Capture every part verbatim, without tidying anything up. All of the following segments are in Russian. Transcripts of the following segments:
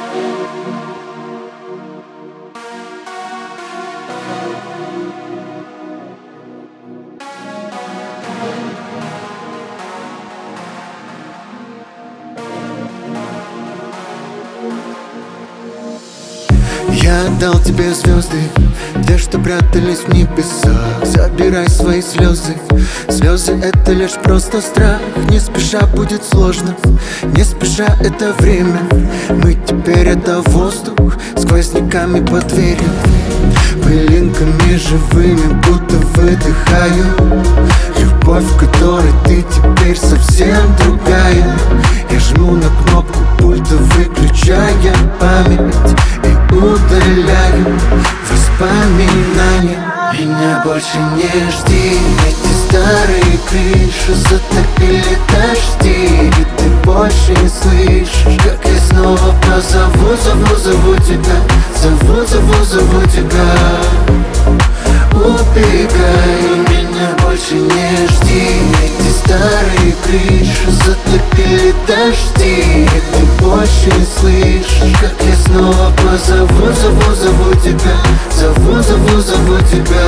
Я отдал тебе звезды, те, что прятались в небесах. Забирай свои слезы, слезы это лишь просто страх. Не спеша будет сложно, не спеша это время. Мы теперь это воздух, сквозняками по двери. Пылинками живыми будто выдыхаю любовь, в которой ты теперь совсем другая. Я жму на кнопку пульта, выключая память и удаляю воспоминания. Меня больше не жди, эти старые крыши затопили дожди. И ты больше не слышишь, как я снова позову, зову, зову тебя. Зову, зову, зову тебя. Убегай, меня больше не жди, эти старые крыши затопили дожди. И ты больше не слышишь, как я снова позову, зову, зову тебя. Зову, зову, зову тебя.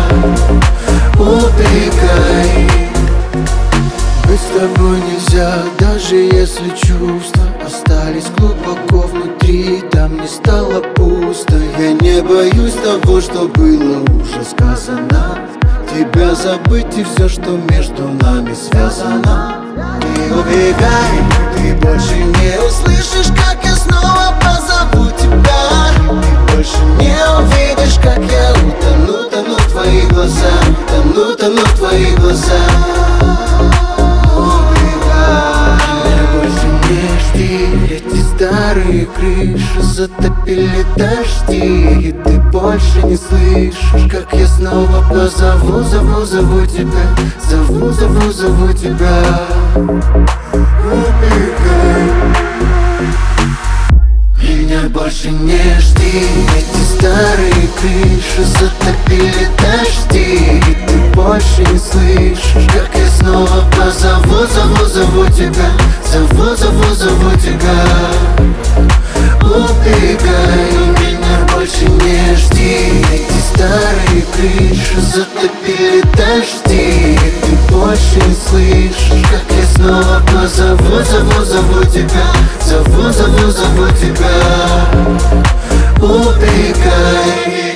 Убегай. Быть с тобой нельзя, даже если чувства остались глубоко внутри. Там не стало пусто. Я не боюсь того, что было уже сказано. Тебя забыть и все, что между нами связано. Ты убегай, ты больше не услышишь, как я снова позову тебя. Ты больше не увидишь, как я утону, тону в твои глаза. Тону, тону в твои глаза. Эти старые крыши затопили дожди. И ты больше не слышишь, как я снова позову, зову, зову тебя. Зову, зову, зову тебя. Убегай. Меня больше не жди, эти старые крыши затопили дожди. И ты больше не слышишь, как я снова позову, зову, зову тебя. Зову, зову, зову тебя. Убегай. Меня больше не жди, эти старые крыши затопили дожди. И ты больше не слышишь, как я снова позову, зову, зову тебя. Зову, зову, зову тебя. Убегай.